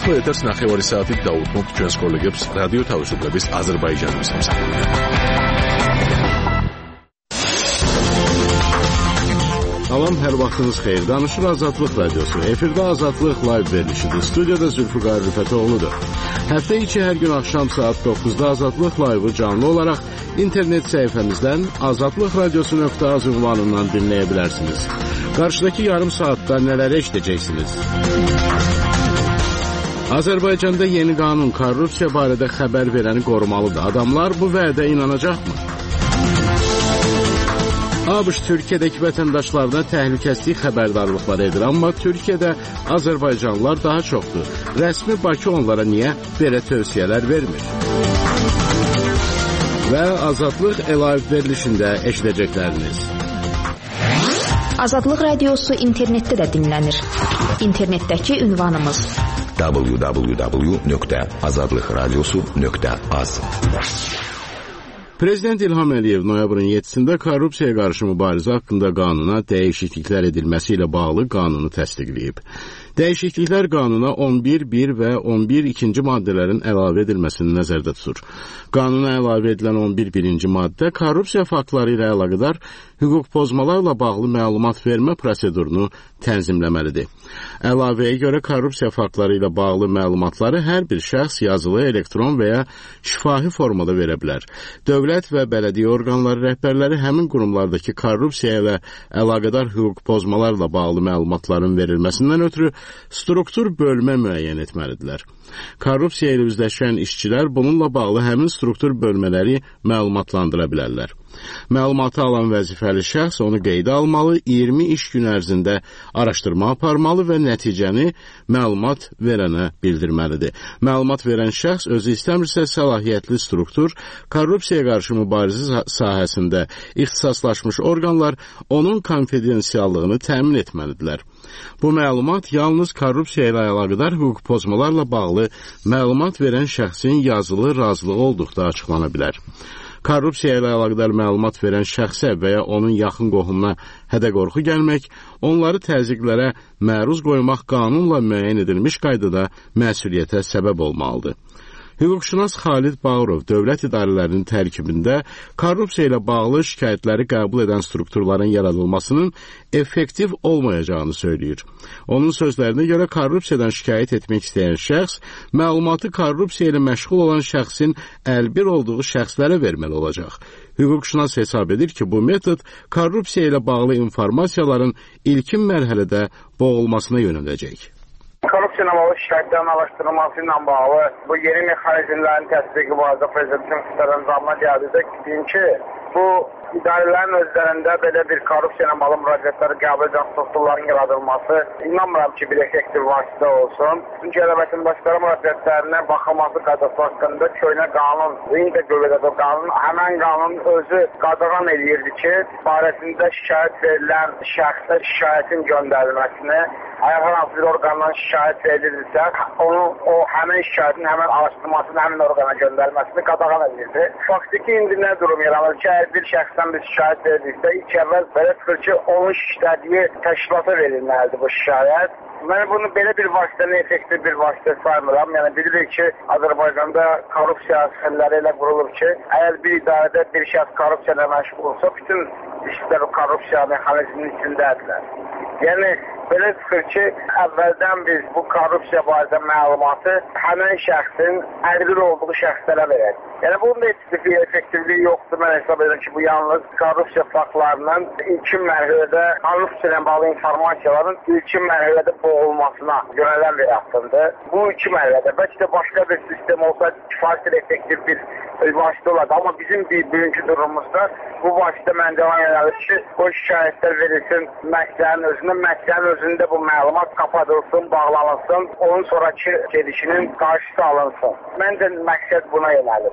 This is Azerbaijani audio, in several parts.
ახლა ეთერს 9 საათით დაუთმობთ ჩვენს კოლეგებს რადიო თავისუფლების აზერბაიჯანის სამსახურიდან. Salam, hər vaxtınız xeyir. Danışır Azadlıq Radyosu. Efirdə Azadlıq live verilişidir. Studiyada Zülfüqar Rüfətoğlu'dur. Həftə içi hər gün axşam saat 9-da Azadlıq live'ı canlı olaraq internet səhifəmizdən azadlıqradyosu.az ünvanından dinləyə bilərsiniz. Qarşıdakı yarım saatda nələr eşidəcəksiniz? Azərbaycanda yeni qanun korrupsiya barədə xəbər verəni qorumalıdır. Adamlar bu vədə inanacaqmı? ABŞ Türkiyədəki vətəndaşlarına təhlükəsizlik xəbərdarlıqları edir, amma Türkiyədə Azərbaycanlılar daha çoxdur. Rəsmi Bakı onlara niyə belə tövsiyələr vermir? Və Azadlıq live verilişində eşidəcəkləriniz. Azadlıq Radyosu internetdə də dinlənir. İnternetdəki ünvanımız www.azadlıqradyosu.az. Prezident İlham Əliyev noyabrın 7-sində korrupsiyaya qarşı mübarizə haqqında qanuna dəyişikliklər edilməsi ilə bağlı qanunu təsdiqləyib. Dəyişikliklər qanuna 11.1 və 11.2 maddələrin əlavə edilməsini nəzərdə tutur. Qanuna əlavə edilən 11.1 maddə korrupsiya faktları ilə əlaqədar hüquq pozmalarla bağlı məlumat vermə prosedurunu tənzimləməlidir. Əlavəyə görə korrupsiya faktları ilə bağlı məlumatları hər bir şəxs yazılı, elektron və ya şifahi formada verə bilər. Dövlət və bələdiyyə orqanları rəhbərləri həmin qurumlardakı korrupsiya ilə əlaqədar hüquq pozmalarla bağlı məlumatların verilməsindən ötürü struktur bölmə müəyyən etməlidirlər. Korrupsiya ilə üzləşən işçilər bununla bağlı həmin struktur bölmələri məlumatlandıra bilərlər. Məlumatı alan vəzifəli şəxs onu qeydə almalı, 20 iş gün ərzində araşdırma aparmalı və nəticəni məlumat verənə bildirməlidir. Məlumat verən şəxs özü istəmirsə səlahiyyətli struktur, korrupsiyaya qarşı mübarizə sahəsində ixtisaslaşmış orqanlar onun konfidensiallığını təmin etməlidirlər. Bu məlumat yalnız korrupsiya ilə əlaqədar hüquq pozmalarla bağlı məlumat verən şəxsin yazılı razılığı olduqda açıqlana bilər. Korrupsiya ilə əlaqədar məlumat verən şəxsə və ya onun yaxın qohumuna hədə-qorxu gəlmək, onları təzyiqlərə məruz qoymaq qanunla müəyyən edilmiş qaydada məsuliyyətə səbəb olmalıdır. Hüquqşünas Xalid Bağırov dövlət idarələrinin tərkibində korrupsiya ilə bağlı şikayətləri qəbul edən strukturların yaradılmasının effektiv olmayacağını söyləyir. Onun sözlərinə görə korrupsiyadan şikayət etmək istəyən şəxs məlumatı korrupsiya ilə məşğul olan şəxsin əlbir olduğu şəxslərə verməli olacaq. Hüquqşünas hesab edir ki, bu metod korrupsiya ilə bağlı informasiyaların ilkin mərhələdə boğulmasına yönələcək. Korrupsiya ilə bağlı şikayətlərin araşdırılması ilə bağlı bu yeni mexanizmlərin təsdiqi barədə prezidentin sərəncamına gəldikdə deyim ki, bu idarələrin özlərində belə bir korrupsiya ilə bağlı müraciətləri qəbul edən strukturların yaradılması inanmıram ki, bir effektiv vasitə olsun. Çünki vətəndaşlara müraciətlərinə baxılması qaydası haqqında köhnə qanun, indi qüvvədədir qanun, həmən qanun özü qadağan edirdi ki, barəsində şikayət verilən şəxsə şikayətin göndərilməsini, əgər hansı bir orqandan şikayət verilirsə, o həmin şikayətin həmin araşdırmasını həmin orqana göndərməsini qadağan edirdi. Faktiki indi nə durum yaranır ki, əgər bir şəxsdən bir şikayət verilirsə, ilk əvvəl belə çıxır ki, onun işlədiyi təşkilata verilməlidir bu şikayət. Mən bunu belə bir vasitəni effektiv bir vasitə saymıram. Yəni bilirik ki, Azərbaycanda korrupsiya xəlləri ilə qurulur ki, əgər bir idarədə bir şəxs korrupsiya ilə məşğul olsa, bütün işlər korrupsiya mexanizminin içindədirlər. Yəni belə çıxır ki, əvvəldən biz bu korrupsiya barədə məlumatı həmin şəxsin əlbir olduğu şəxslərə verək. Yəni bunun da effektivliyi yoxdur. Mən hesab edirəm ki, bu yalnız korrupsiya faktlarının ilkin mərhələdə korrupsiya ilə bağlı informasiyaların ilkin mərhələdə boğulmasına yönələn bir addımdır. Bu iki mərhələdə bəlkə də başqa bir sistem olsa kifayət effektiv bir vasitə olardı. Amma bizim bugünkü durumumuzda bu vasitə məncə yönəlir ki, o şikayətlər verilsin məhkəmənin özündə, məhkəmənin özündə bu məlumat qapadılsın, bağlanılsın, onun sonraki gedişinin qarşısı alınsın. Məncə məqsəd buna yönəlir.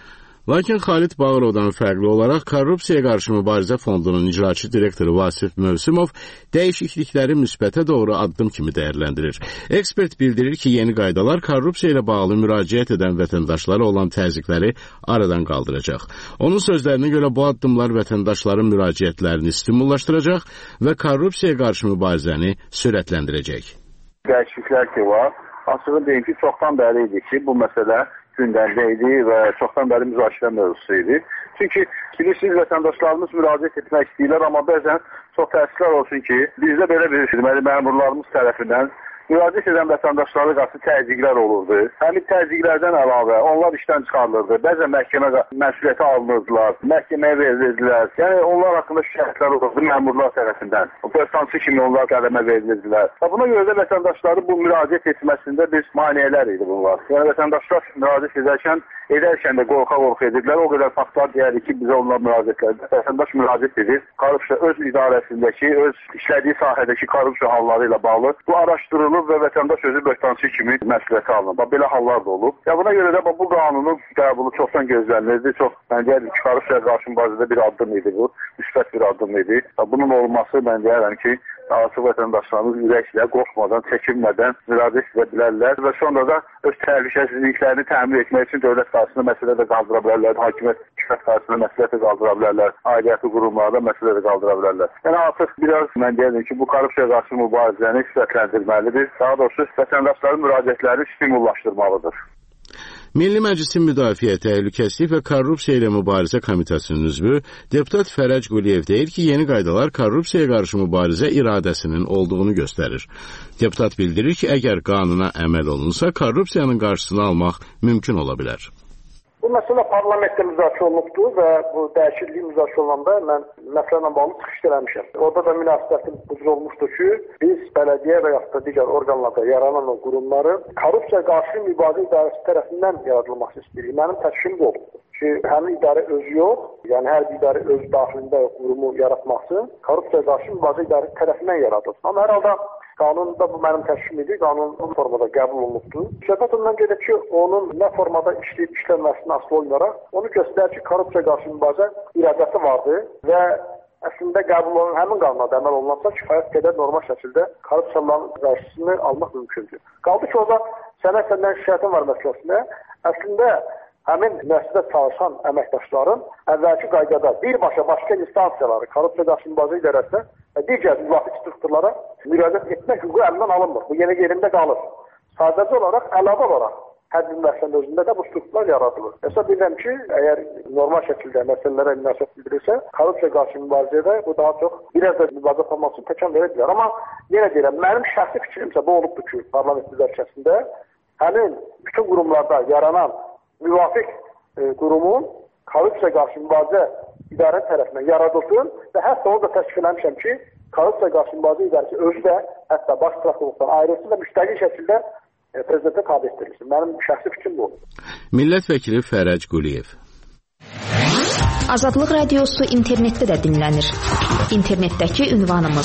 Lakin Xalid Bağırovdan fərqli olaraq Korrupsiyaya qarşı mübarizə fondunun icraçı direktoru Vasif Mövsümov dəyişiklikləri müsbətə doğru addım kimi dəyərləndirir. Ekspert bildirir ki, yeni qaydalar korrupsiya ilə bağlı müraciət edən vətəndaşlara olan təzyiqləri aradan qaldıracaq. Onun sözlərinə görə bu addımlar vətəndaşların müraciətlərini stimullaşdıracaq və korrupsiyaya qarşı mübarizəni sürətləndirəcək. Dəyişikliklər ki var, açığı deyim ki, çoxdan bəri idi ki, bu məsələ gündəmdə idi və çoxdan bəri müzakirə mövzusu idi. Çünki bilirsiniz, vətəndaşlarımız müraciət etmək istəyirlər, amma bəzən çox təəssüflər olsun ki, bizdə belə bir məmurlarımız tərəfindən müraciət edən vətəndaşlara qarşı təzyiqlər olurdu. Həmin təzyiqlərdən əlavə onlar işdən çıxarılırdı. Bəzən məhkəmə məsuliyyəti alınırdılar, məhkəməyə verilirdilər. Yəni onlar haqqında şikayətlər olurdu məmurlar tərəfindən. O böhtançı kimi onlar qələmə verilirdilər. Və buna görə də vətəndaşları bu müraciət etməsində bir maneələr idi bunlar. Yəni vətəndaşlar müraciət edərkən də qorxa edirdilər. O qədər faktlar deyərik ki, bizə onlar müraciətlərdə vətəndaş müraciət edir. Korrupsiya öz idarəsindəki, öz işlədiyi sahədəki korrupsiya halları ilə bağlı bu araşdırılır və vətəndaş özü böhtançı kimi məsuliyyəti alınır. Belə hallar da olub. Ya buna görə də bu qanunun qəbulu çoxdan gözlənilirdi. Çox mən deyərdim ki, korrupsiyaya qarşı mübarizədə bir addım idi bu. Müsbət bir addım idi. Bunun olması mən deyərəm ki, artıq vətəndaşlarımız ürəklə, qorxmadan, çəkinmədən müraciət edə bilərlər və sonra da öz təhlükəsizliklərini təmin etmək üçün dövlət qarşısında məsələ də qaldıra bilərlər, hakimiyyət qarşısında məsələ də qaldıra bilərlər, aidiyyəti qurumlarda məsələ də qaldıra bilərlər. Yəni artıq biraz mən deyərdim ki, bu korrupsiyaya qarşı mübarizəni sürətləndirməlidir. Daha doğrusu vətəndaşların müraciətlərini stimullaşdırmalıdır. Milli Məclisin Müdafiə, Təhlükəsizlik və Korrupsiya ilə Mübarizə Komitəsinin üzvü deputat Fərəc Quliyev deyir ki, yeni qaydalar korrupsiyaya qarşı mübarizə iradəsinin olduğunu göstərir. Deputat bildirir ki, əgər qanuna əməl olunsa, korrupsiyanın qarşısını almaq mümkün ola bilər. Bu məsələ parlamentdə müzakirə olunubdur və bu dəyişiklik müzakirə olunanda mən məsələlə bağlı çıxış eləmişəm. Orada da münasibətim bu cür olmuşdur ki, biz bələdiyyə və yaxud da digər orqanlarda yaranan o qurumların korrupsiya qarşı mübarizə idarəsi tərəfindən yaradılması istəyirik. Mənim təşkilim də olubdur ki, həmin idarə özü yox, yəni hər bir idarə öz daxilində qurumu yaratması korrupsiya qarşı mübarizə idarəsi tərəfindən yaradılsın. Amma hər halda qanunda bu mənim təşkilim idi, qanun bu formada qəbul olunubdur. Söhbət ondan gedir ki, onun nə formada işləyib işlənməsindən asılı olmayaraq, onu göstərir ki, korrupsiya qarşı mübarizə iradəsi vardır və əslində qəbul olunan həmin qanuna da əməl olunansa kifayət qədər normal şəkildə korrupsiyaların qarşısını almaq mümkündür. Qaldı ki, orada səndən şikayətin var məsələsində, əslində həmin müəssisədə çalışan əməkdaşların əvvəlki qaydada birbaşa başqa instansiyaları korrupsiya qarşı mübarizə idarəsinə və digər müvafiq strukturlara müraciət etmək hüququ əlindən alınmır. Bu yeni yerində qalır. Sadəcə olaraq, əlavə olaraq hər bir məsələnin özündə də bu strukturlar yaradılır. Hesab edirəm ki, əgər normal şəkildə məsələlərə münasibət bildirirsə, korrupsiya qarşı mübarizədə bu daha çox biraz da mübarizə forması təkan verə bilər. Amma yenə deyirəm, mənim şəxsi fikrimsə bu olubdur ki, parlament müzakirəsində həmin bütün qurumlarda yaranan müvafiq qurumun korrupsiya qarşı mübarizə idarə tərəfindən yaradılsın və hətta onu da təşkil eləmişəm ki, korrupsiya qarşı mübarizə idarəsi özü də hətta baş prokurorluqdan ayrılsın və müstəqil şəkildə prezidentə tabe etdirilsin. Mənim şəxsi fikrim bu olur. Millət vəkili Fərəc Quliyev. Azadlıq Radiosu internetdə də dinlənir. İnternetdəki ünvanımız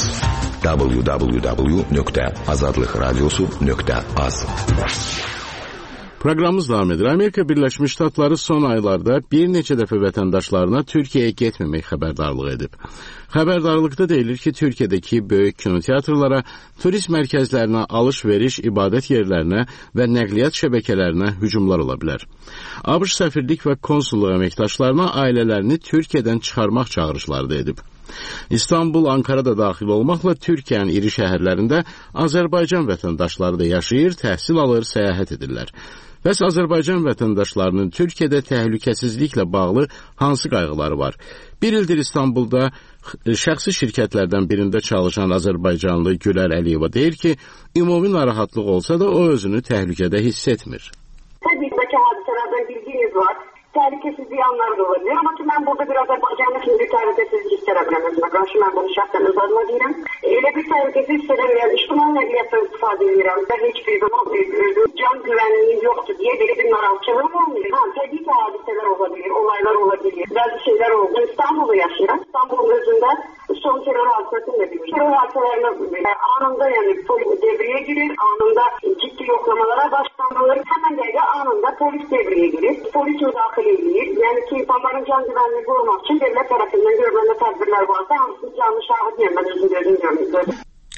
www.azadlıqradiosu.az. Proqramımız davam edir. Amerika Birləşmiş Ştatları son aylarda bir neçə dəfə vətəndaşlarına Türkiyəyə getməmək xəbərdarlığı edib. Xəbərdarlıqda deyilir ki, Türkiyədəki böyük kinoteatrlara, turist mərkəzlərinə, alış-veriş, ibadət yerlərinə və nəqliyyat şəbəkələrinə hücumlar ola bilər. ABŞ səfirlik və konsulluq əməkdaşlarına ailələrini Türkiyədən çıxarmaq çağırışları da edib. İstanbul, Ankara da daxil olmaqla Türkiyənin iri şəhərlərində Azərbaycan vətəndaşları da yaşayır, təhsil alır, səyahət edirlər. Bəs Azərbaycan vətəndaşlarının Türkiyədə təhlükəsizliklə bağlı hansı qayğıları var? Bir ildir İstanbulda şəxsi şirkətlərdən birində çalışan Azərbaycanlı Gülər Əliyeva deyir ki, ümumi narahatlıq olsa da o özünü təhlükədə hiss etmir. Tabii ki hadiselerden bilginiz var. Təhlükəsizlik anları da olabilir. Ama ki ben burada bir Azərbaycanlı kimi bir təhlükəsizlik hissedemiyorum. Mesela karşı ben bunu şahsen öz adıma deyirəm. Elə bir təhlükəsizlik hissedemiyorum. İçtimal nəqliyyatdan istifadə edirəm. Və heç bir zaman can güvenliği yoktur diye böyle bir narahatçılığım olmuyor. Tabii ki hadiseler olabilir, olaylar olabilir. Bazı şeyler oldu. İstanbul'da yaşıyorum. İstanbul'un özünde son terör hadisesini de bilir. Terör hadiselerine anında yani polis devreye girir. Anında ciddi yoklamalara başlanılır. Hemen de anında polis devreye girir. Polis müdahale edilir. Yani ki insanların can güvenliği korumak için devlet tarafından görülen tedbirler varsa hangisini canlı şahit yerine gözüm görünüyor.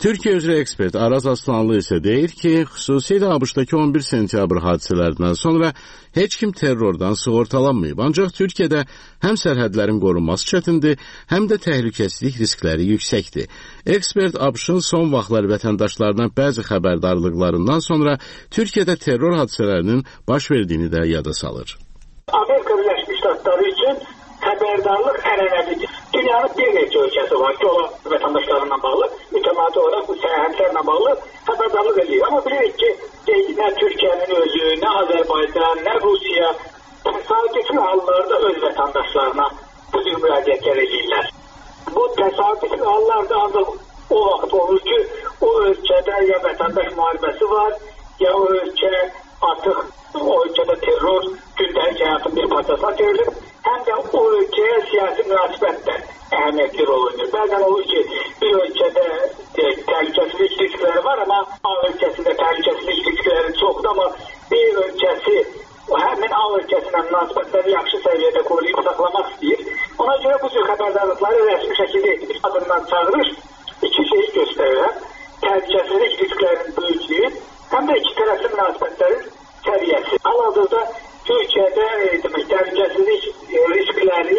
Türkiyə üzrə ekspert Araz Aslanlı isə deyir ki, xüsusilə ABŞ-dakı 11 sentyabr hadisələrindən sonra heç kim terrordan sığortalanmayıb. Ancaq Türkiyədə həm sərhədlərin qorunması çətindir, həm də təhlükəsizlik riskləri yüksəkdir. Ekspert ABŞ-ın son vaxtlar vətəndaşlarına bəzi xəbərdarlıqlarından sonra Türkiyədə terror hadisələrinin baş verdiyini də yada salır. Amerika Birləşmiş Ştatları üçün xəbərdarlıq ənənəvidir. Dünyanın bir neçə ölkəsi var ki, o vətəndaşlarına bağlı, mütəmadi olaraq bu səyahətlərlə bağlı xəbərdarlıq edir. Amma bilirik ki, nə Türkiyənin özü, nə Azərbaycan, nə Rusiya təsadüfi hallarda öz vətəndaşlarına bu cür müraciətlər edirlər. Bu təsadüfi hallarda ancaq o vaxt olur ki, o ölkədə ya vətəndaş müharibəsi var, ya o ölkə artıq o ölkədə terror gündəlik həyatın bir parçasına çevrilib, həm də o ölkəyə siyasi münasibətlə əhəmiyyətli rol oynayır. Bəzən olur ki, bir ölkədə təhlükəsizlik riskləri var, amma A ölkəsində təhlükəsizlik riskləri çoxdur, amma B ölkəsi həmin A ölkəsinə münasibətləri yaxşı səviyyədə qoruyub saxlamaq istəyir. Ona görə bu cür xəbərdarlıqları rəsmi şəkildə edilir. Adından çağırış iki şeyi göstərir. Təhlükəsizlik risklərinin böyüklüyü, həm də iki tərəfli münasibətlərin səviyyəsi. Hal-hazırda Türkiyədə təhlükəsizlik riskləri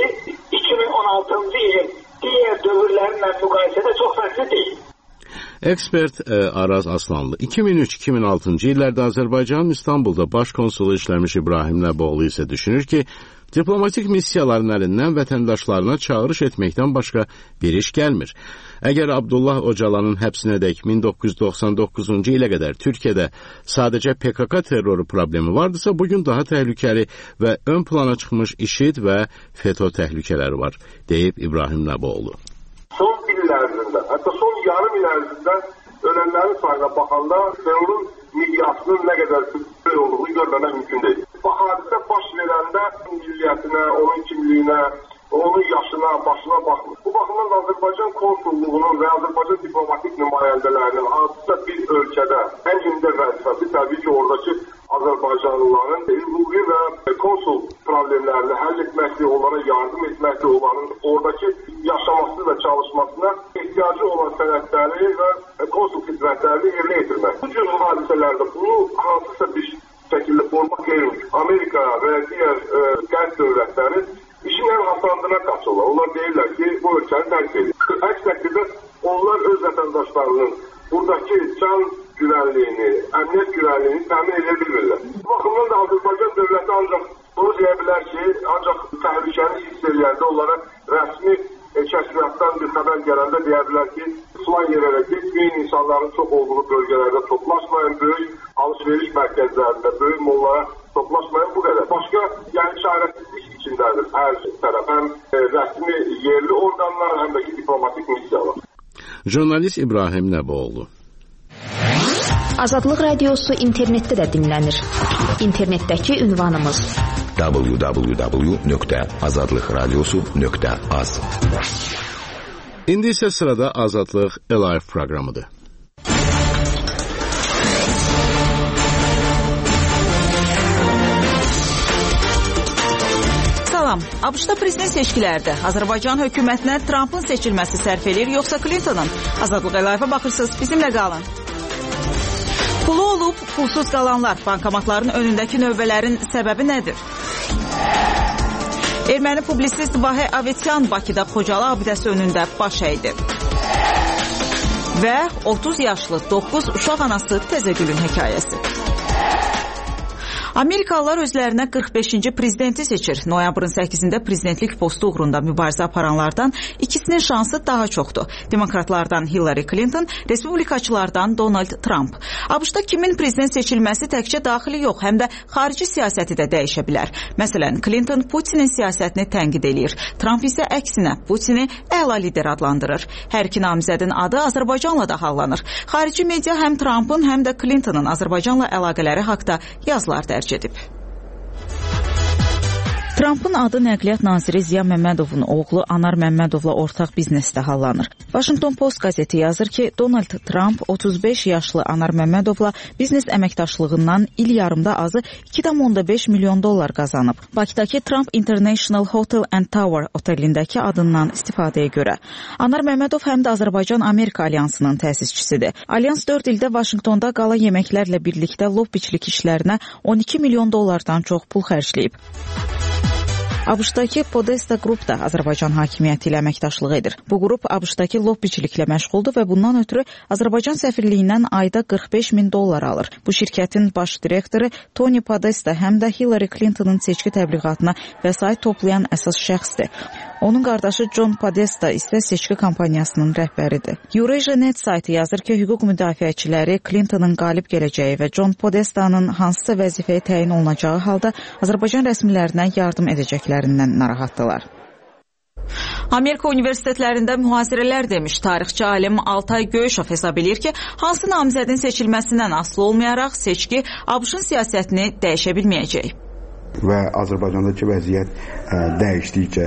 2016-cı ilin digər dövrlərlə müqayisədə çox fərqli deyil. Ekspert Araz Aslanlı 2003-2006-cı illərdə Azərbaycanın İstanbulda baş konsulu işləmiş İbrahim Nəboğlu isə düşünür ki, diplomatik missiyaların əlindən vətəndaşlarına çağırış etməkdən başqa bir iş gəlmir. Əgər Abdullah Öcalanın həbsinədək 1999-cu ilə qədər Türkiyədə sadəcə PKK terroru problemi vardısa, bugün daha təhlükəli və ön plana çıxmış IŞİD və FETÖ təhlükələri var, deyib İbrahim Nəboğlu. Son il ərzində, hətta son yarım il ərzində ölənlərin sayına baxanda terrorun miqyasının nə qədər böyük olduğunu görməmək mümkün deyil. Bu hadisə baş verəndə milliyyətinə, onun kimliyinə, onun yaşına, başına baxmır. Bu baxımdan Azərbaycan konsulluğunun və Azərbaycan diplomatik nümayəndələrinin hansısa bir ölkədə ən ümdə vəzifəsi təbii ki, oradakı Azərbaycanlıların hüquqi və konsul problemlərini həll etməklə, onlara yardım etməklə, onların oradakı yaşaması və çalışmasına ehtiyacı olan sənədləri və konsul xidmətlərini yerinə yetirmək. Bu cür hadisələrdə bunu hansısa bir şəkildə qorumaq qeyri-mümkün. Amerika və digər qərb dövlətləri işin ən hasandına qaçırlar. Onlar deyirlər ki, bu ölkəni tərk edir. Əks təqdirdə onlar öz vətəndaşlarının buradakı can güvənliyini, əmniyyət güvənliyini təmin edə bilmirlər. Bu baxımdan da Azərbaycan dövləti ancaq bunu deyə bilər ki, ancaq təhlükəni hiss edəndə onlara rəsmi kəşfiyyatdan bir xəbər gələndə deyə bilər ki, filan yerlərə getməyin, insanların çox olduğu bölgələrdə toplaşmayın, böyük alış-veriş mərkəzlərində, böyük mollara toplaşmayın, bu qədər. Başqa, yəni çarəsizlik içindədir hər tərəf, həm rəsmi yerli orqanlar, həm də ki, diplomatik missiyalar. Jurnalist İbrahim Nəboğlu. Azadlıq Radiosu internetdə də dinlənir. İnternetdəki ünvanımız www.azadlıqradiosu.az. İndi isə sırada Azadlıq Live proqramıdır. Salam. ABŞ-da prezident seçkilərdə Azərbaycan hökumətinə Trumpın seçilməsi sərf edir, yoxsa Clinton'ın? Azadlıq Live-a baxırsınız, bizimlə qalın. Pulu olub, pulsuz qalanlar, bankomatların önündəki növbələrin səbəbi nədir? Erməni publisist Vahə Avetsyan Bakıda Xocalı abidəsi önündə baş əydi. Və 30 yaşlı 9 uşaq anası Təzəgülün hekayəsi. Amerikalılar özlərinə 45-ci prezidenti seçir. Noyabrın 8-də prezidentlik postu uğrunda mübarizə aparanlardan ikisinin şansı daha çoxdur. Demokratlardan Hillary Clinton, respublikaçılardan Donald Trump. ABŞ-da kimin prezident seçilməsi təkcə daxili yox, həm də xarici siyasəti də dəyişə bilər. Məsələn, Clinton Putinin siyasətini tənqid eləyir. Trump isə əksinə Putini əla lider adlandırır. Hər iki namizədin adı Azərbaycanla da hallanır. Xarici media həm Trumpın, həm də Clinton'ın Azərbaycanla əlaqələri haqda yazılar dərc edib. Trumpın adı nəqliyyat naziri Ziya Məmmədovun oğlu Anar Məmmədovla ortaq biznesdə hallanır. Washington Post qəzeti yazır ki, Donald Trump 35 yaşlı Anar Məmmədovla biznes əməkdaşlığından il yarımda azı $2,5 milyon qazanıb. Bakıdakı Trump International Hotel and Tower otelindəki adından istifadəyə görə. Anar Məmmədov həm də Azərbaycan-Amerika alyansının təsisçisidir. Alyans 4 ildə Washingtonda qala yeməklərlə birlikdə lobbiçilik işlərinə $12 milyon çox pul xərcləyib. ABŞ-dakı Podesta Group da Azərbaycan hakimiyyəti ilə əməkdaşlıq edir. Bu qrup ABŞ-dakı lobbiçiliklə məşğuldur və bundan ötürü Azərbaycan səfirliyindən ayda $45,000 alır. Bu şirkətin baş direktoru Tony Podesta həm də Hillary Clinton'ın seçki təbliğatına vəsait toplayan əsas şəxsdir. Onun qardaşı John Podesta isə seçki kampaniyasının rəhbəridir. Eurasia.net saytı yazır ki, hüquq müdafiəçiləri Clinton'ın qalib gələcəyi və John Podesta'nın hansısa vəzifəyə təyin olunacağı halda Azərbaycan rəsmilərinə yardım edəcəklərindən narahatdılar. Amerika universitetlərində mühazirələr demiş tarixçi alim Altay Göyüşov hesab edir ki, hansı namizədin seçilməsindən asılı olmayaraq seçki ABŞ-ın siyasətini dəyişə bilməyəcək. Və Azərbaycandakı vəziyyət dəyişdikcə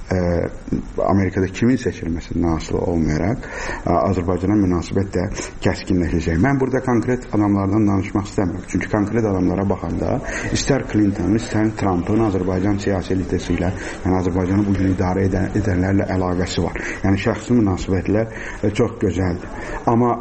Amerikada kimin seçilməsindən asılı olmayaraq Azərbaycana münasibət də kəskinləşəcək. Mən burada konkret adamlardan danışmaq istəmirəm. Çünki konkret adamlara baxanda istər Clinton, istər Trump'ın Azərbaycan siyasi elitesi ilə, yəni Azərbaycanı bugün idarə edənlərlə əlaqəsi var. Yəni şəxsi münasibətlər çox gözəldir. Amma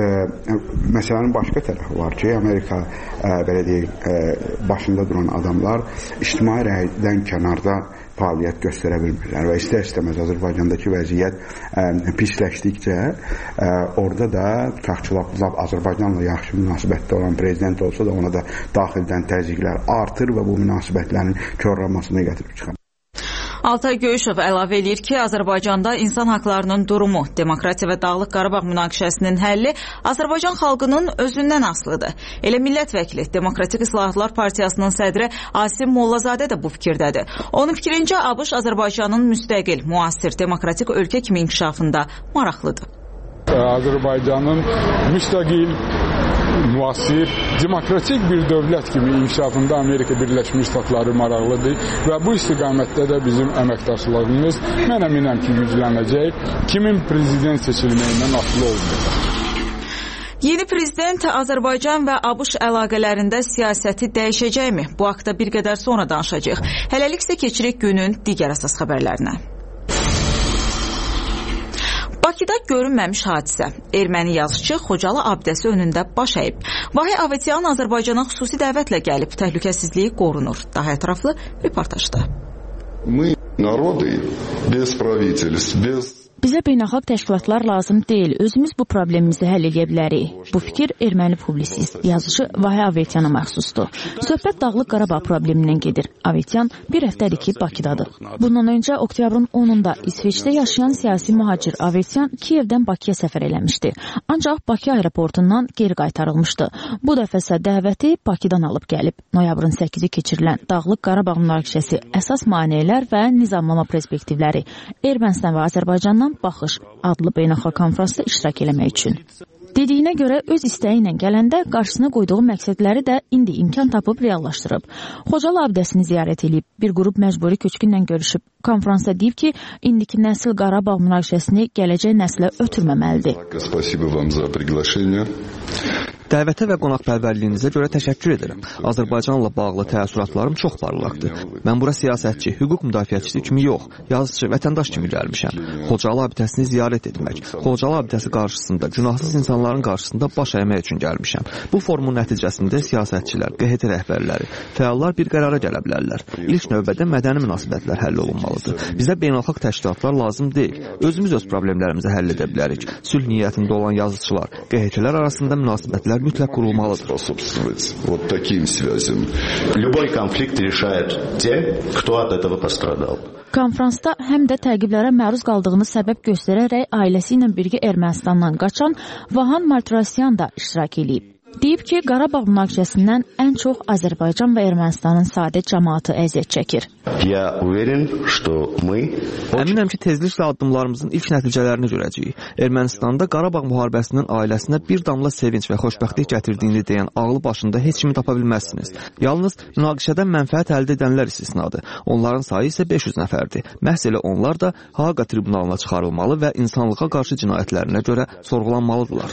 məsələnin başqa tərəfi var ki, Amerika belə deyək, başında duran adamlar ictimai rəydən kənarda fəaliyyət göstərə bilmirlər və istər-istəməz Azərbaycandakı vəziyyət pisləşdikcə orada da tutaqçılab Azərbaycanla yaxşı münasibətdə olan prezident olsa da ona da daxildən təzyiqlər artır və bu münasibətlərin korlanmasına gətirib çıxar. Altay Göyüşov əlavə edir ki, Azərbaycanda insan haqlarının durumu, demokratiya və Dağlıq Qarabağ münaqişəsinin həlli Azərbaycan xalqının özündən asılıdır. Elə millət vəkili Demokratik İslahatlar Partiyasının sədri Asim Mollazadə də bu fikirdədir. Onun fikrincə ABŞ Azərbaycanın müstəqil, müasir, demokratik ölkə kimi inkişafında maraqlıdır. Azərbaycanın müstəqil, müasir, demokratik bir dövlət kimi inkişafında Amerika Birləşmiş Ştatları maraqlıdır və bu istiqamətdə də bizim əməkdaşlığımız mən əminəm ki, güclənəcək, kimin prezident seçilməyindən asılı olmayacaq. Yeni prezident Azərbaycan və ABŞ əlaqələrində siyasəti dəyişəcəkmi? Bu haqda bir qədər sonra danışacağıq. Hələlik isə keçirik günün digər əsas xəbərlərinə. Bakıda görünməmiş hadisə. Erməni yazıçı Xocalı abidəsi önündə baş əyib. Vahiy Avetiyan Azərbaycana xüsusi dəvətlə gəlib. Təhlükəsizliyi qorunur. Daha ətraflı reportajda. Мы народы без правительств, без... Bizə beynəlxalq təşkilatlar lazım deyil. Özümüz bu problemimizi həll edə bilərik. Bu fikir erməni publisist, yazıcı Vahiy Avetyana məxsusdur. Söhbət Dağlıq Qarabağ problemindən gedir. Avetyan bir həftədir ki, Bakıdadır. Bundan öncə oktyabrın 10-unda İsveçdə yaşayan siyasi mühacir Avetyan Kiyevdən Bakıya səfər eləmişdi. Ancaq Bakı aeroportundan geri qaytarılmışdı. Bu dəfə isə dəvəti Bakıdan alıb gəlib. Noyabrın 8-i keçirilən Dağlıq Qarabağ münaqişəsi əsas maneələr və nizamlama perspektivləri Ermənistan və Azərbaycandan Baxış adlı beynəlxalq konfransda iştirak eləmək üçün. Dediyinə görə öz istəyi ilə gələndə qarşısına qoyduğu məqsədləri də indi imkan tapıb reallaşdırıb. Xocalı abidəsini ziyarət edib, bir qrup məcburi köçkünlə görüşüb. Konfransda deyib ki, indiki nəsil Qarabağ münaqişəsini gələcək nəslə ötürməməlidir. Dəvətə və qonaqpərvərliyinizə görə təşəkkür edirəm. Azərbaycanla bağlı təəssüratlarım çox parlaqdır. Mən bura siyasətçi, hüquq müdafiəçisi kimi yox, yazıcı, vətəndaş kimi gəlmişəm. Xocalı abidəsini ziyarət etmək, Xocalı abidəsi qarşısında, günahsız insanların qarşısında baş əymək üçün gəlmişəm. Bu forumun nəticəsində siyasətçilər, QHT rəhbərləri, fəallar bir qərara gələ bilərlər. İlk növbədə mədəni münasibətlər həll olunmalıdır. Bizə beynəlxalq təşkilatlar lazım deyil. Özümüz öz problemlərimizi həll edə bilərik. Sülh niyyətində olan yazıçılar, QHT-lər arasında münasibətlər mütləq qurulmalıdır. Вот таким связям. Любой конфликт решают те, кто от этого пострадал. Konfransda həm də təqiblərə məruz qaldığını səbəb göstərərək ailəsi ilə birgə Ermənistandan qaçan Vahan Martirosyan da iştirak edib. Deyib ki, Qarabağ münaqişəsindən ən çox Azərbaycan və Ermənistanın sadə cəmaatı əziyyət çəkir. Əminəm ki, tezliklə addımlarımızın ilk nəticələrini görəcəyik. Ermənistanda Qarabağ müharibəsinin ailəsinə bir damla sevinç və xoşbəxtlik gətirdiyini deyən ağlı başında heç kimi tapa bilməzsiniz. Yalnız münaqişədən mənfəət əldə edənlər istisnadır. Onların sayı isə 500 nəfərdir. Məhz elə onlar da Haaqa tribunalına çıxarılmalı və insanlığa qarşı cinayətlərinə görə sorğulanmalıdırlar.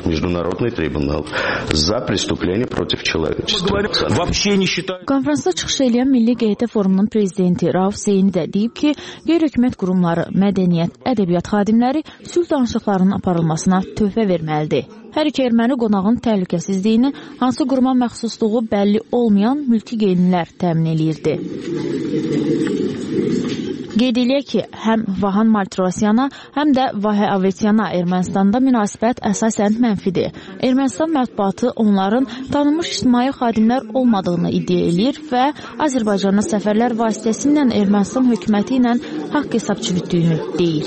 Konferansda çıxış edən Milli QHT Forumunun prezidenti Rauf Zeyni də deyib ki, qeyri-hökumət qurumları, mədəniyyət, ədəbiyyat xadimləri sülh danışıqlarının aparılmasına töhfə verməlidir. Hər iki erməni qonağın təhlükəsizliyini hansı quruma məxsusluğu bəlli olmayan mülki qeyninlər təmin eləyirdi. Qeyd eləyək ki, həm Vahan Maltrosyana, həm də Vahə Avetyana Ermənistanda münasibət əsasən mənfidir. Ermənistan mətbuatı onların tanınmış ictimai xadimlər olmadığını iddia eləyir və Azərbaycana səfərlər vasitəsilə Ermənistan hökuməti ilə haqq hesab çürütdüyünü deyir.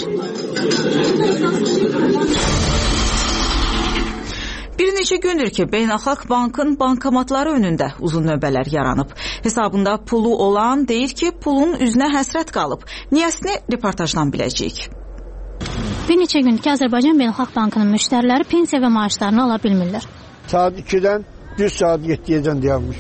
Bir neçə gündür ki, Beynəlxalq Bankın bankomatları önündə uzun növbələr yaranıb. Hesabında pulu olan deyir ki, pulun üzünə həsrət qalıb. Niyəsini reportajdan biləcəyik. Bir neçə gündür ki, Azərbaycan Beynəlxalq Bankının müştəriləri pensiya və maaşlarını ala bilmirlər. Saat 2-dən düz saat 7-dən dayanmış.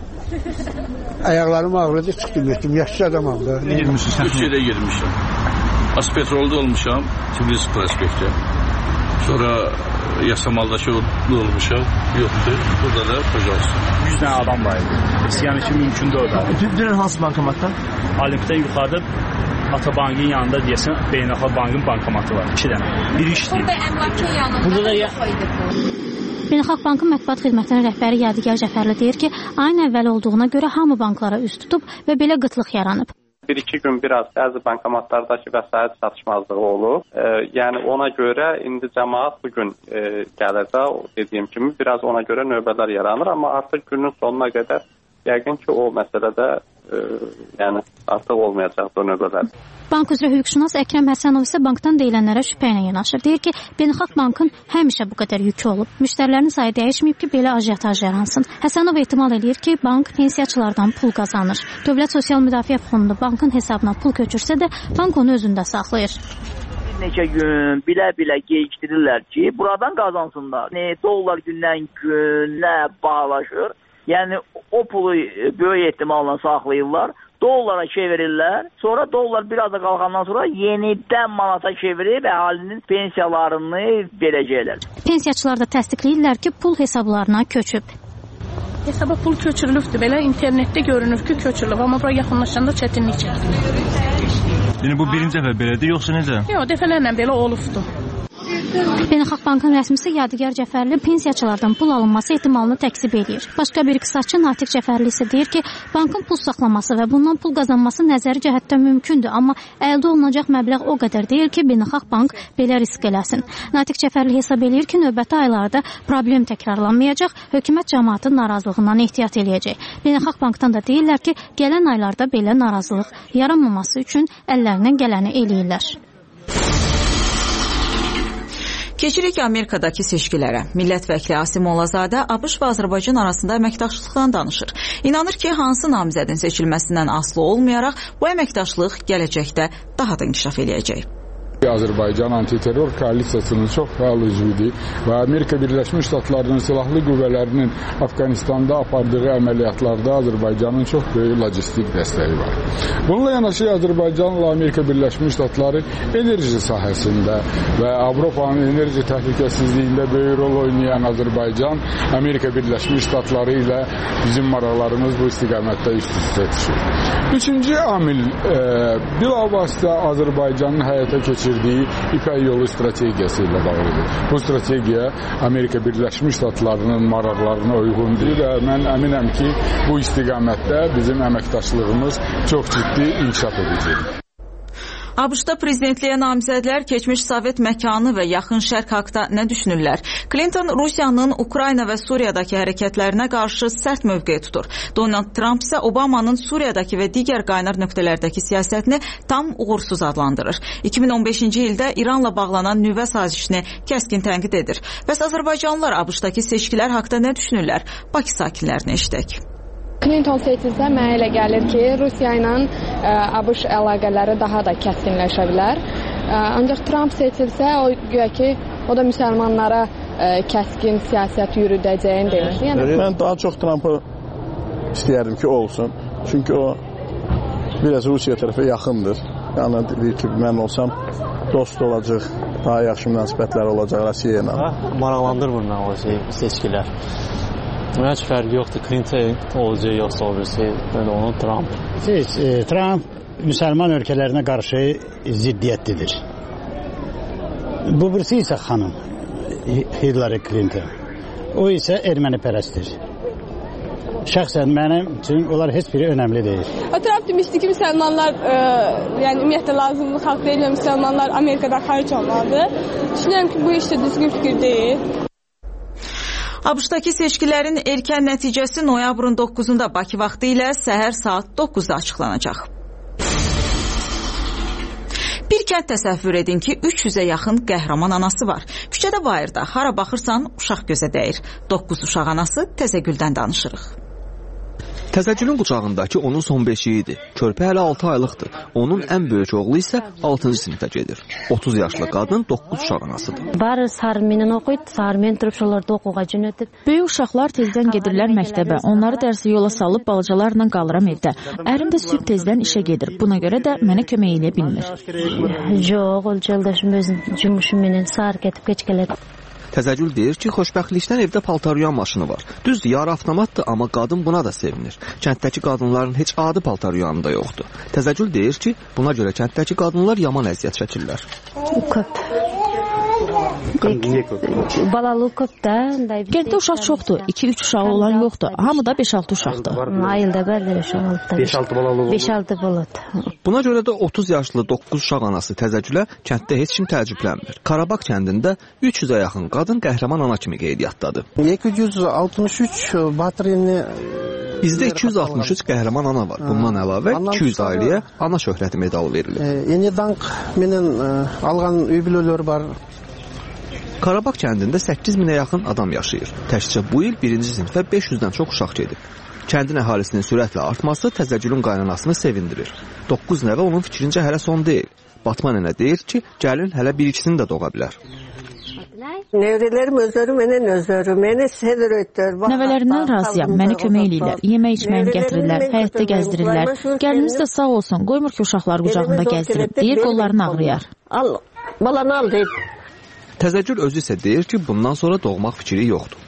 Ayaqlarım ağrıdı, çıxdım etdim. Yaşlı adamam da. Ne girmişsin? Türkiye'de girmişim. Aspetrol'da olmuşam, Tbilisi prospekte. Sonra Yasamaldakı olmuşam, yoxdur. Burada da Kocalsın. 100 tane adam var idi. Yəni ki, mümkün deyil. Tübdürün hansı bankomatdan? Olimpdən yuxarıda Atabankın yanında deyəsən Beynəlxalq Bankın bankomatı var. 2 dənə. Biri işləyir. Burada da Beynəlxalq Bankın mətbuat xidmətinin rəhbəri Yadigar Cəfərli deyir ki, ayın əvvəl olduğuna görə hamı banklara üz tutub və belə qıtlıq yaranıb. 1-2 gün biraz bəzi bankomatlardakı vəsait çatışmazlığı olub. Yəni ona görə indi cəmaət bugün gəlir də, dediyim kimi biraz ona görə növbələr yaranır, amma artıq günün sonuna qədər yəqin ki o məsələdə yəni artıq olmayacaq o növbələr. Bank üzrə hüquqşünas Əkrəm Həsənov isə bankdan deyilənlərə şübhə ilə yanaşır. Deyir ki, Beynəlxalq Bankın həmişə bu qədər yükü olub. Müştərilərin sayı dəyişməyib ki, belə ajitaj yaransın. Həsənov ehtimal edir ki, bank pensiyaçılardan pul qazanır. Dövlət Sosial Müdafiə Fondu bankın hesabına pul köçürsə də, bank onu özündə saxlayır. Bir neçə gün bilə-bilə gecikdirirlər ki, buradan qazansınlar. Dollar gündən-günə bağlaşır. Yəni o pulu böyük ehtimalla saxlayırlar. Dollara çevirirlər, sonra dollar biraz da qalxandan sonra yenidən manata çevirib əhalinin pensiyalarını verəcəklər. Pensiyaçılar da təsdiqləyirlər ki, pul hesablarına köçüb. Hesaba pul köçürülübdür, belə internetdə görünür ki, köçürülüb, amma bura yaxınlaşanda çətinlik çəkir. Yəni bu birinci dəfə belədir, yoxsa necə? Yox, dəfələrlə belə olubdur. Beynəlxalq Bankın rəsmisi Yadigar Cəfərli pensiyaçılardan pul alınması ehtimalını təksib edir. Başqa bir iqtisadçı Natiq Cəfərli isə deyir ki, bankın pul saxlaması və bundan pul qazanması nəzəri cəhətdən mümkündür, amma əldə olunacaq məbləğ o qədər deyil ki, Beynəlxalq Bank belə risk eləsin. Natiq Cəfərli hesab edir ki, növbəti aylarda problem təkrarlanmayacaq, hökumət cəmaatın narazılığından ehtiyat eləyəcək. Beynəlxalq Bankdan da deyirlər ki, gələn aylarda belə narazılıq yaranmaması üçün əllərindən gələni eləyirlər. Keçirik Amerikadakı seçkilərə. Millət vəkili Asim Olazadə ABŞ və Azərbaycan arasında əməkdaşlıqdan danışır. İnanır ki, hansı namizədin seçilməsindən asılı olmayaraq bu əməkdaşlıq gələcəkdə daha da inkişaf eləyəcək. Azərbaycan antiterror koalisiyasının çox fəal üzvüdür və Amerika Birləşmiş Ştatlarının silahlı qüvvələrinin Afqanistanda apardığı əməliyyatlarda Azərbaycanın çox böyük logistik dəstəyi var. Bununla yanaşı Azərbaycanla Amerika Birləşmiş Ştatları enerji sahəsində və Avropanın enerji təhlükəsizliyində böyük rol oynayan Azərbaycan, Amerika Birləşmiş Ştatları ilə bizim maraqlarımız bu istiqamətdə üst-üstə düşür. Üçüncü amil bilavasitə Azərbaycanın həyata keçirdiyi İpək yolu strategiyası ilə bağlıdır. Bu strategiya Amerika Birləşmiş Ştatlarının maraqlarına uyğundur və mən əminəm ki, bu istiqamətdə bizim əməkdaşlığımız çox ciddi inkişaf edəcək. ABŞ-da prezidentliyə namizədlər keçmiş Sovet məkanı və yaxın şərq haqda nə düşünürlər? Clinton Rusiyanın Ukrayna və Suriyadakı hərəkətlərinə qarşı sərt mövqe tutur. Donald Trump isə Obamanın Suriyadakı və digər qaynar nöqtələrdəki siyasətini tam uğursuz adlandırır. 2015-ci ildə İranla bağlanan nüvə sazişini kəskin tənqid edir. Bəs Azərbaycanlılar ABŞ-dakı seçkilər haqda nə düşünürlər? Bakı sakinlərini eşidək. Clinton seçilsə, mənə elə gəlir ki, Rusiya ilə ABŞ əlaqələri daha da kəskinləşə bilər. Ancaq Trump seçilsə, o güya ki, o da müsəlmanlara kəskin siyasət yürüdəcəyini demir. Mən daha çox Trump'ı istəyərdim ki, olsun. Çünki o biraz Rusiya tərəfə yaxındır. Yəni deyir ki, mən olsam dost olacaq, daha yaxşı münasibətlər olacaq Rusiya ilə. Maraqlandırmır mən o seçkilər. Mən heç fərqi yoxdur, Clinton olacaq yoxsa olursa, onu Trump. Trump müsəlman ölkələrinə qarşı ziddiyyətlidir. Bu birisi isə xanım Hillary Clinton. O isə ermənipərəstdir. Şəxsən mənim üçün onlar heç biri önəmli deyil. Trump demişdi ki, müsəlmanlar, yəni ümumiyyətlə lazımlı xalq deyil və müsəlmanlar Amerikadan xaric olmalıdır. Düşünürəm ki, bu işdə düzgün fikir deyil. ABŞ-dakı seçkilərin erkən nəticəsi noyabrın 9-da Bakı vaxtı ilə səhər saat 9-da açıqlanacaq. Bir kənd təsəvvür edin ki, 300-ə yaxın qəhrəman anası var. Küçədə bayırda, hara baxırsan uşaq gözə dəyir. 9 uşaq anası Təzəgüldən danışırıq. Təzəgülün qucağındakı onun son beşiyi idi. Körpə hələ 6 aylıqdır. Onun ən böyük oğlu isə 6-cı sinifə gedir. 30 yaşlı qadın 9 uşaq anasıdır. Barı sarminin oxuyub, sarmin durub şolarda oxuğa cünödüb. Böyük uşaqlar tezdən gedirlər məktəbə. Onları dərsə yola salıb balacalarla qalıram evdə. Ərim də sübh tezdən işə gedir. Buna görə də mənə kömək edə bilmir. Yox, yoldaşım özün cümüşüm ilə sar getib geç gələr. Təzəgül deyir ki, xoşbəxtlikdən evdə paltaryuyan maşını var. Düzdür, yarı avtomatdır, amma qadın buna da sevinir. Kənddəki qadınların heç adi paltaryuyanı da yoxdur. Təzəgül deyir ki, buna görə kənddəki qadınlar yaman əziyyət çəkirlər. Köp. Balalı köp də. Kənddə uşaq çoxdur. 2-3 uşağı olan yoxdur. Hamıda 5-6 uşaqdır. Ayılda bərdə uşaq. 5-6 balalı olur. 5-6 baladı. Buna görə də 30 yaşlı 9 uşaq anası Təzəgülə kənddə heç kim təəccüblənmir. Qarabağ kəndində 300-ə yaxın qadın qəhrəman ana kimi qeydiyyatdadır. 263 Batırını Bizdə 263 qəhrəman ana var. Bundan əlavə 200 ailəyə ana şöhrəti medalı verilir. Yeni dank mənim alğan übüllər var. Qarabağ kəndində 8000-ə yaxın adam yaşayır. Təkcə bu il 1-ci sinifə 500-dən çox uşaq gedib. Kəndin əhalisinin sürətlə artması Təzəgülün qaynanasını sevindirir. 9 nəvə onun fikrincə hələ son deyil. Batma nənə deyir ki, gəlin hələ bir-ikisini də doğa bilər. Nevrələrim özləri mənə sədr etdilər. Nəvələrindən razıyam, məni kömək eləyirlər, yemək içməyimi gətirirlər, həyətdə gəzdirirlər. Gəliniz də sağ olsun, qoymur ki, uşaqlar qucağında gəzdirib, deyir qollarını ağrıyar. Al, balanı al deyib. Təzəgül özü isə deyir ki, bundan sonra doğmaq fikri yoxdur.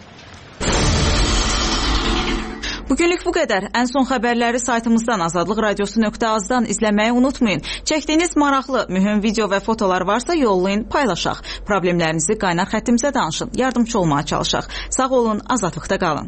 Bugünlük bu qədər. Ən son xəbərləri saytımızdan azadlıqradiosu.az-dan izləməyi unutmayın. Çəkdiyiniz maraqlı, mühüm video və fotolar varsa yollayın, paylaşaq. Problemlərinizi qaynar xəttimizə danışın, yardımcı olmağa çalışaq. Sağ olun, azadlıqda qalın.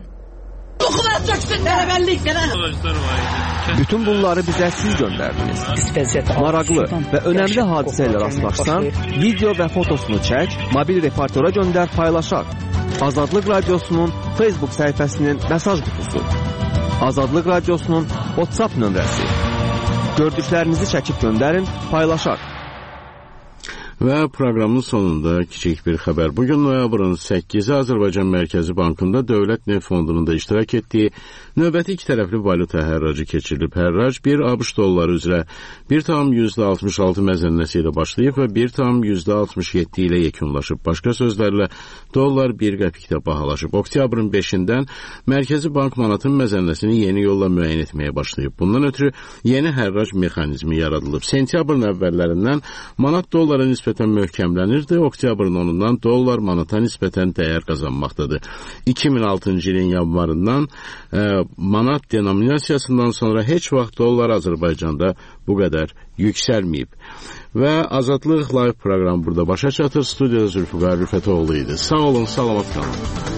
Bütün bunları bizə siz göndərdiniz. Maraqlı və önəmli hadisə ilə rastlaşsan, video və fotosunu çək, mobil reportera göndər, paylaşaq. Azadlıq Radiosunun Facebook səhifəsinin mesaj qutusu. Azadlıq Radiosunun WhatsApp nömrəsi. Gördüklərinizi çəkib göndərin, paylaşaq. Və proqramın sonunda kiçik bir xəbər. Bugün noyabrın 8-i Azərbaycan Mərkəzi Bankında Dövlət Neft Fondunun da iştirak etdiyi növbəti iki tərəfli valyuta hərracı keçirilib. Hərrac 1 ABŞ dolları üzrə 1,66 məzənnəsi ilə başlayıb və 1,67 ilə yekunlaşıb. Başqa sözlərlə dollar 1 qəpikdə bahalaşıb. Oktyabrın 5-dən Mərkəzi Bank manatın məzənnəsini yeni yolla müəyyən etməyə başlayıb. Bundan ötürü yeni hərrac mexanizmi yaradılıb. Sentyabrın əvvəllərindən manat dollara nisbətən möhkəmlənirdi. Oktyabrın 10-dan dollar manata nisbətən dəyər qazanmaqdadır. 2006-cı ilin yanvarından manat denominasiyasından sonra heç vaxt dollar Azərbaycanda bu qədər yüksəlməyib. Və Azadlıq Live proqramı burada başa çatır. Studiyada Zülfüqar Rüfətoğlu idi. Sağ olun, salamat qalın.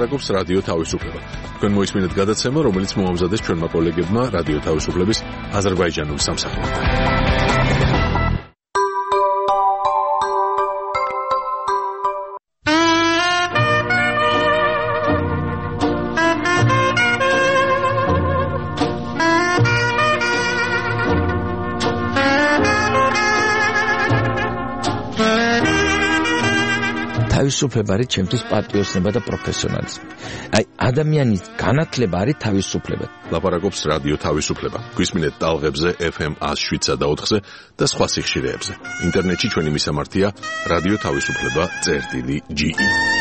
ლაპარაკობს რადიო თავისუფლება. თქვენ მოისმინეთ გადაცემა, რომელიც მოამზადეს ჩვენმა კოლეგებმა რადიო თავისუფლების აზერბაიჯანული სამსახურიდან. თავისუფლება არის ჩემთვის პატრიოტიზმი და პროფესიონალიზმი. აი, ადამიანის განათლება არის თავისუფლება. ლაპარაკობს რადიო თავისუფლება. გვისმინეთ ტალღებზე FM 107 და 4-ზე და სხვა სიხშირეებზე. ინტერნეტში ჩვენი მისამართია რადიო თავისუფლება.ge